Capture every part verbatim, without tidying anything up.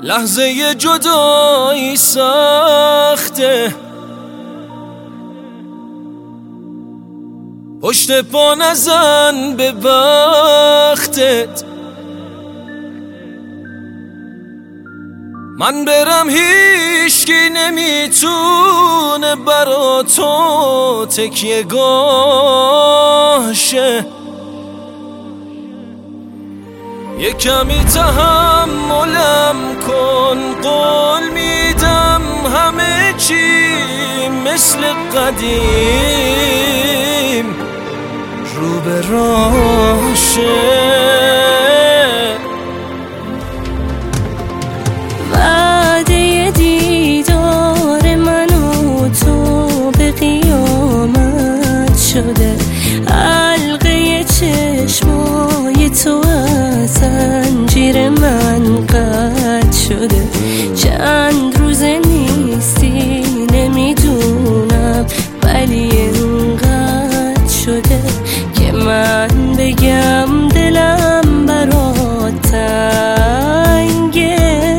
لحظه جدایی سخته، پشت پا نزن به بختت. من برم هیچکی نمیتونه برا تو تکیه گاه شه. یه کمی تحملم کن، قول میدم همه چی مثل قدیم رو به راه شه. وعده دیدار من و تو به قیامت شده، حلقه چشمای تو از زنجیر من قطع شده. چند روزه نیستی نمیدونم، ولی اینقدر شده که من بگم دلم برات تنگه.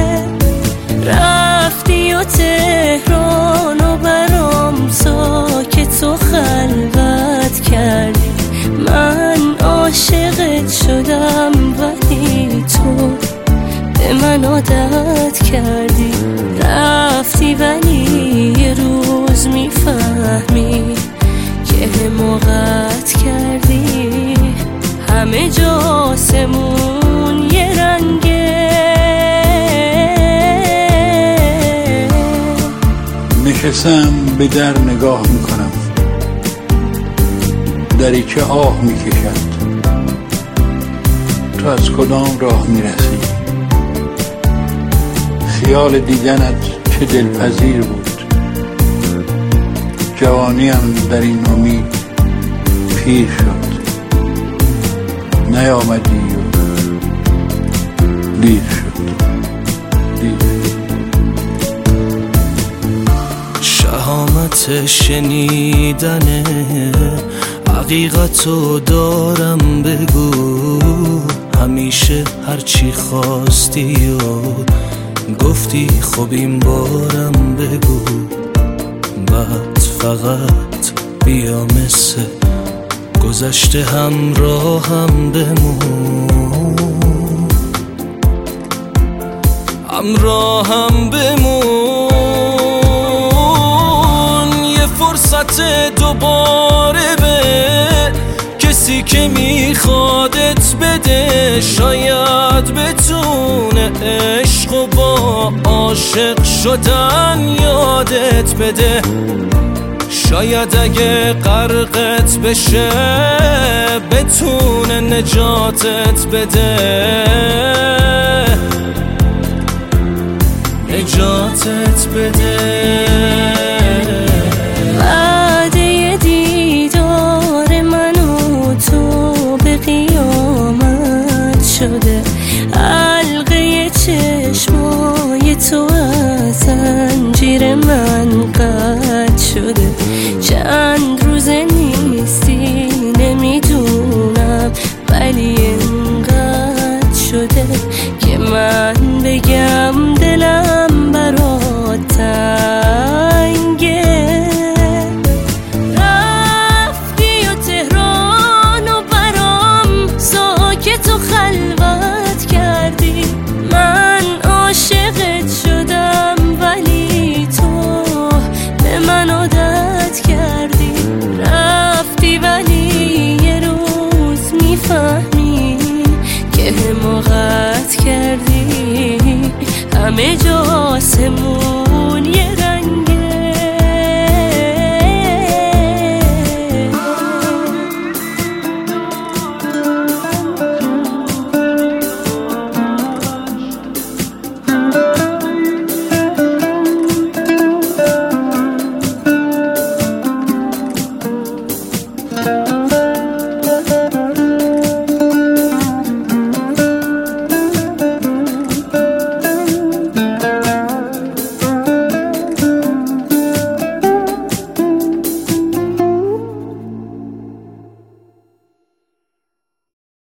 رفتی و تهران و برام ساکت و خلوت کردی. من عاشقت شدم ولی تو به من عادت کردی. رفتی ولی یه روز میفهمی که حماقت کردی. همه جا آسمون یه رنگه. نشستم به در نگاه میکنم، دریچه آه میکشد. تو از کدام راه میرسی؟ خیال دیدنت چه دلپذیر بود. جوانیم در این امید پیر شد، نیامدی و دیر شد. دیر شهامت شنیدن حقیقتو دارم، بگو همیشه هرچی خواستی و گفتی خب این بارم بگو. بعد فقط بیا مثل گذشته همراهم بمون، همراهم بمون. یه فرصت دوباره به کسی که میخوادت بده، شاید بتونه عشق و با عاشق شدن یادت بده. شاید اگه غرقت بشه بتونه نجاتت بده، نجاتت بده. وعده دیدار من و تو به قیامت شده، حلقه چشمای تو از زنجیر من قطع شده. چند روزه نیستی نمیدونم، ولی اینقدر شده که من بگم دلم برات تنگه. رفتی و تهران و برام ساکت و خلوت کردی. من عاشقت شدم ولی تو به من عادت کردی. رفتی ولی یه روز میفهمی که حماقت کردی. همه جا آسمون